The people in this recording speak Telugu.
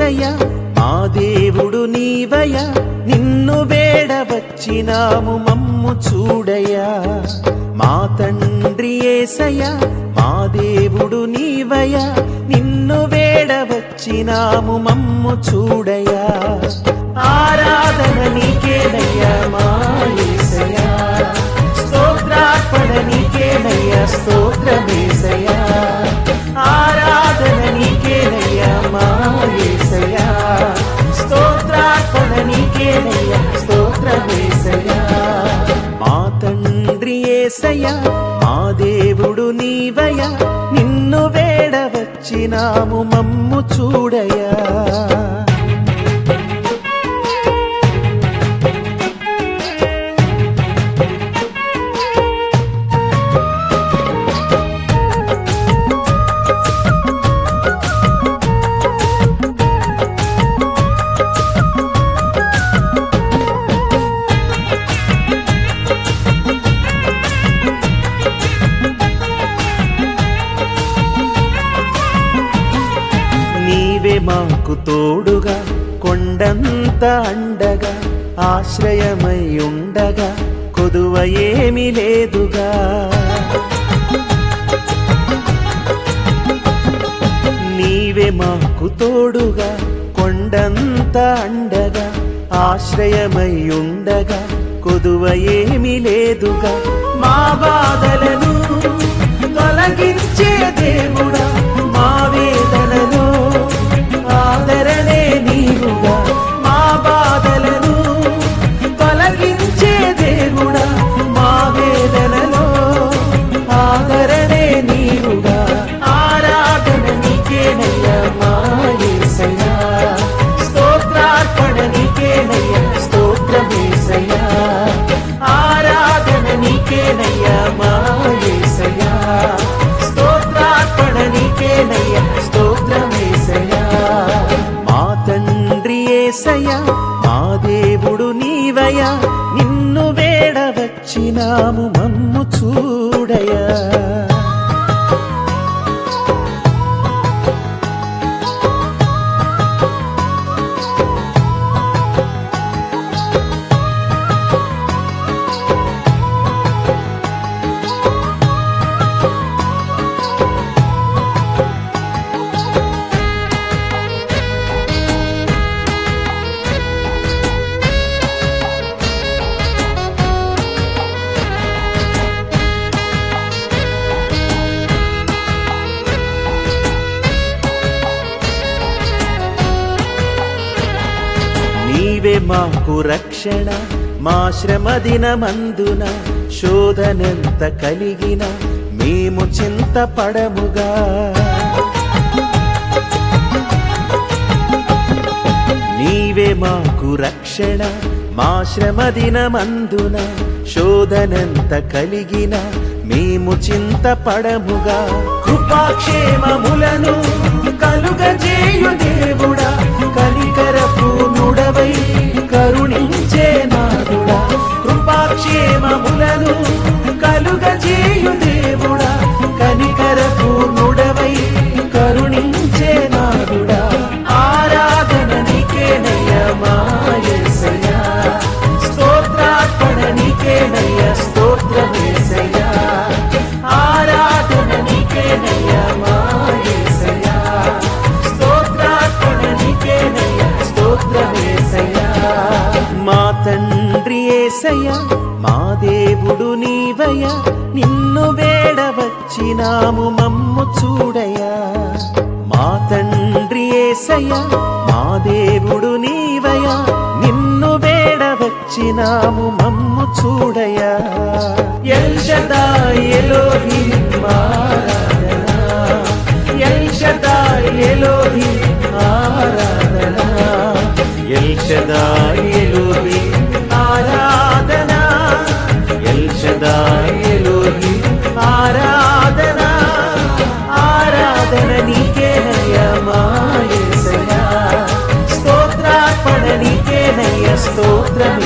యేసయ్యా మా దేవుడు నీవయ్యా నిన్ను వేడవచ్చినాము మమ్ము చూడయ్యా మా తండ్రి యేసయ్యా మా దేవుడు నీవయ్యా నిన్ను వేడవచ్చినాము మమ్ము చూడయ్యా ఆరాధన నీకేనయ్యా మా యేసయ్యా స్తోత్రార్పణ నీకేనయ్యా స్తోత్రమేసయ్యా ఆరాధన నీకేనయ్యా మా యేసయ్యా స్తోత్రార్పణ నీకేనయ్యా స్తోత్రమేసయ్యా మా తండ్రి యేసయ్యా మా దేవుడు నీవయ్యా నిన్ను వేడవచ్చినాము మమ్ము చూడయ్యా నీవే మాకు తోడుగా కొండంత అండగా ఆశ్రయమై ఉండగా కొదువ ఏమీ లేదుగా నీవే మాకు తోడుగా కొండంత అండగా ఆశ్రయమై ఉండగా కొదువ ఏమీ లేదుగా మా బాధలను తొలగించే దేవుడా మా వేదనలో ఆదరణే నీవుగా మా బాధలను తొలగించే దేవుడా మా వేదనలో ఆదరణే నీవుగా ఆరాధన నీకేనయ్యా మా యేసయ్యా స్తోత్రార్పణ నీకేనయ్యా స్తోత్రమేసయ్యా ఆరాధన నీకేనయ్యా మా యేసయ్యా స్తోత్రార్పణ నీకేనయ్యా స్తోత్రమేసయ్యా మా తండ్రి యేసయ్యా మా దేవుడు నీవయ్యా నిన్ను వేడవచ్చినాము మమ్ము చూడయ్యా నీవే మాకు రక్షణ మా శ్రమ దినమందున శోధనెంత కలిగిన మేము చింతపడముగా నీవే మాకు రక్షణ మా శ్రమ దినమందున శోధనెంత కలిగిన మేము చింతపడముగా కృపాక్షేమములను కలుగజేయు దేవుడా కనికరపూర్ణుడవై కరుణించే నాదుడా కృపాక్షేమములను కలుగజేయు దేవుడా కనికరపూర్ణుడవై కరుణించే నాదుడా ఆరాధన నీకేనయ్యా మా యేసయ్యా స్తోత్రార్పణ నీకేనయ్యా స్తోత్రమేసయ్యా ఆరాధన నీకేనయ్యా మా యేసయ్యా స్తోత్రార్పణ నీకేనయ్యా స్తోత్రమేసయ్యా మా తండ్రి యేసయ్యా మా దేవుడు నీవయ్యా నిన్ను వేడవచ్చినాము మమ్ము చూడయ్యా మా తండ్రి యేసయ్యా మా దేవుడు నీవయ్యా నిన్ను వేడవచ్చినాము మమ్ము చూడయ్యా ఎల్ షదాయ్ ఎలోహిం ఆరాధన ఎల్ షదాయ్ ఎలోహిం ఆరాధన ఎల్ షదాయ్ ఎలోహిం ఆరాధన ఎల్ షదాయ్ ఎలోహిం ఆరాధన ఆరాధన నీకేనయ్యా మా యేసయ్యా స్తోత్రార్పణ నీకేనయ్యా స్తోత్రం